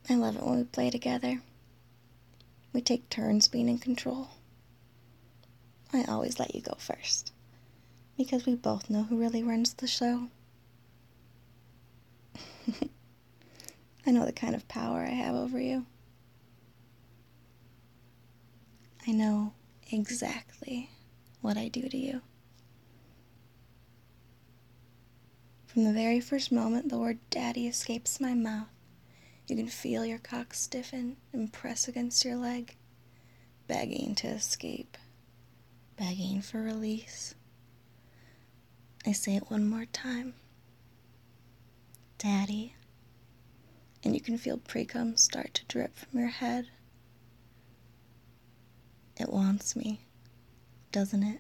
I love it when we play together. We take turns being in control. I always let you go first, because we both know who really runs the show. I know the kind of power I have over you. I know exactly what I do to you. From the very first moment the word daddy escapes my mouth, you can feel your cock stiffen and press against your leg, begging to escape, begging for release. I say it one more time. Daddy. And you can feel pre-cum start to drip from your head. It wants me, doesn't it?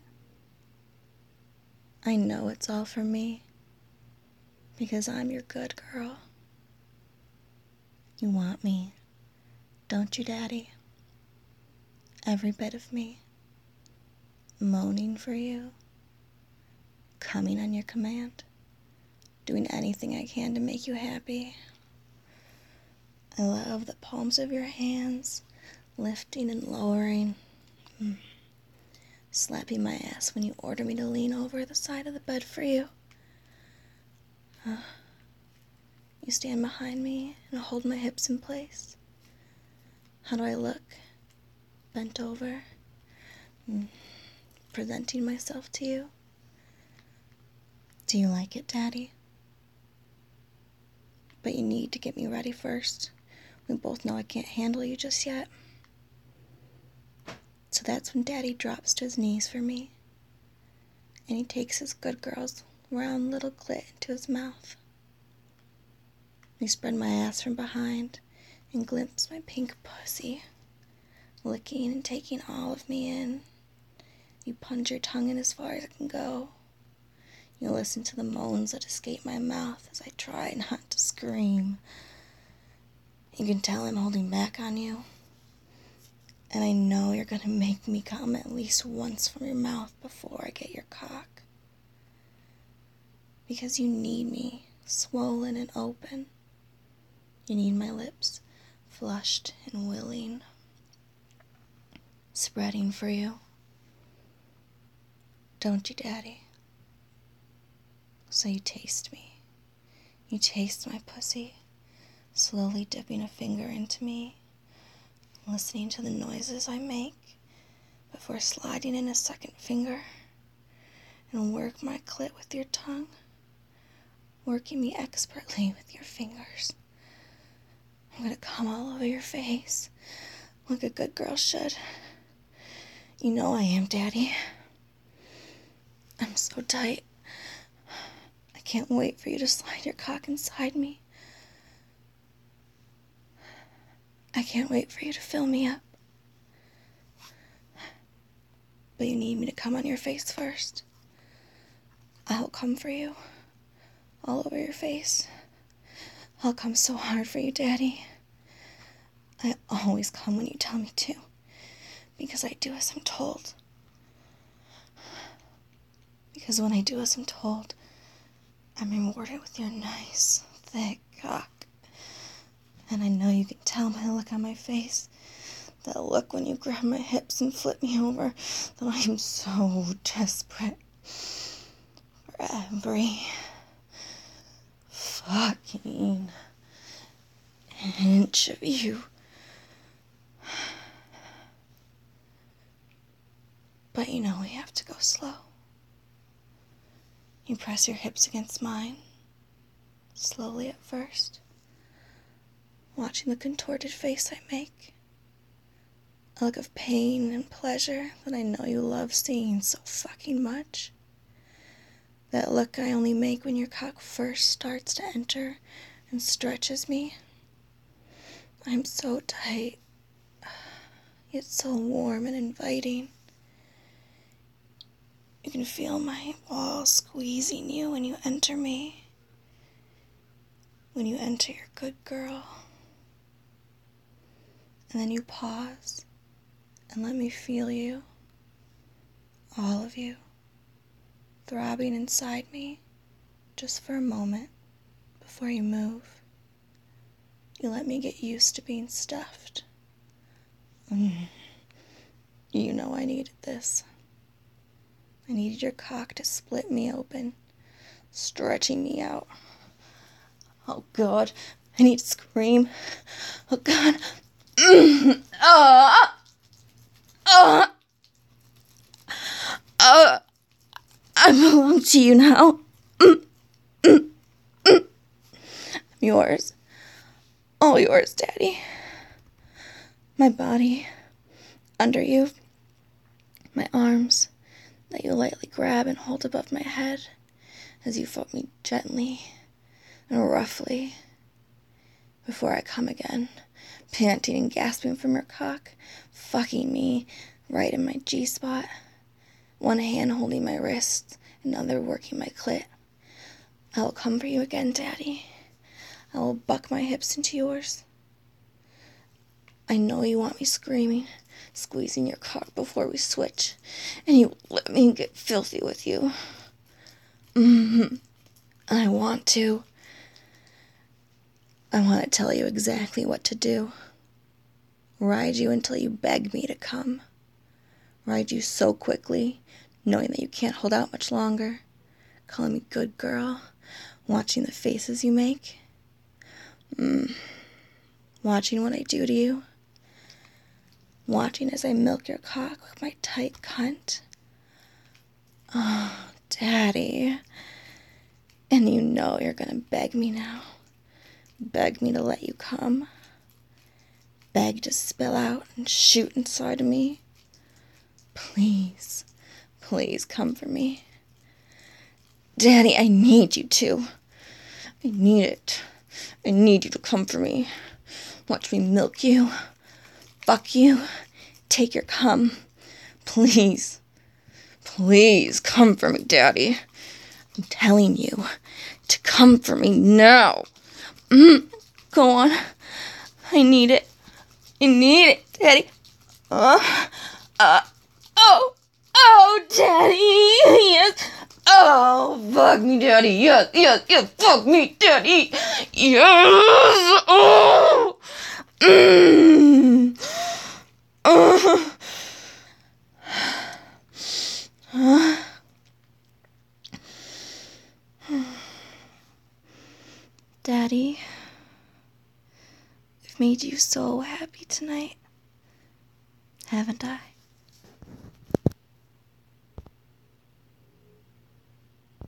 I know it's all for me, because I'm your good girl. You want me, don't you, Daddy? Every bit of me, moaning for you, coming on your command, doing anything I can to make you happy. I love the palms of your hands, lifting and lowering, slapping my ass when you order me to lean over the side of the bed for you. You stand behind me and hold my hips in place. How do I look? Bent over, presenting myself to you. Do you like it, Daddy? But you need to get me ready first. We both know I can't handle you just yet. So that's when Daddy drops to his knees for me, and he takes his good girl's round little clit into his mouth. I spread my ass from behind and glimpse my pink pussy, licking and taking all of me in. You plunge your tongue in as far as it can go. You listen to the moans that escape my mouth as I try not to scream. You can tell I'm holding back on you. And I know you're gonna make me come at least once from your mouth before I get your cock. Because you need me swollen and open. You need my lips flushed and willing, spreading for you. Don't you, Daddy? So you taste me. You taste my pussy, slowly dipping a finger into me, listening to the noises I make before sliding in a second finger, and work my clit with your tongue, working me expertly with your fingers. I'm gonna come all over your face, like a good girl should. You know I am, Daddy. I'm so tight. I can't wait for you to slide your cock inside me. I can't wait for you to fill me up. But you need me to come on your face first. I'll come for you, all over your face. I'll come so hard for you, Daddy. I always come when you tell me to, because I do as I'm told. Because when I do as I'm told, I'm rewarded with your nice, thick cock. And I know you can tell by the look on my face, that look when you grab my hips and flip me over, that I am so desperate for every fucking inch of you. But you know we have to go slow. You press your hips against mine, slowly at first, watching the contorted face I make. A look of pain and pleasure that I know you love seeing so fucking much. That look I only make when your cock first starts to enter and stretches me. I'm so tight, yet so warm and inviting. You can feel my walls squeezing you when you enter me. When you enter your good girl. And then you pause and let me feel you, all of you, throbbing inside me just for a moment before you move. You let me get used to being stuffed. You know I needed this. I needed your cock to split me open, stretching me out. Oh, God, I need to scream. Oh, God. I belong to you now. I'm yours. All yours, Daddy. My body, under you, my arms that you lightly grab and hold above my head as you fuck me gently and roughly before I come again, panting and gasping from your cock, fucking me right in my G-spot, one hand holding my wrist, another working my clit. I will come for you again, Daddy. I will buck my hips into yours. I know you want me screaming, squeezing your cock before we switch, and you let me get filthy with you. I want to. I want to tell you exactly what to do. Ride you until you beg me to come. Ride you so quickly, knowing that you can't hold out much longer. Calling me good girl, watching the faces you make. Watching what I do to you. Watching as I milk your cock with my tight cunt. Oh, Daddy. And you know you're gonna beg me now. Beg me to let you come. Beg to spill out and shoot inside of me. Please, please come for me. Daddy, I need you to. I need it. I need you to come for me. Watch me milk you. Fuck you. Take your cum. Please. Please come for me, Daddy. I'm telling you to come for me now. Go on. I need it. I need it, Daddy. Daddy. Yes. Oh, fuck me, Daddy. Yes, yes, yes. Fuck me, Daddy. Yes. Oh. Daddy, I've made you so happy tonight, haven't I?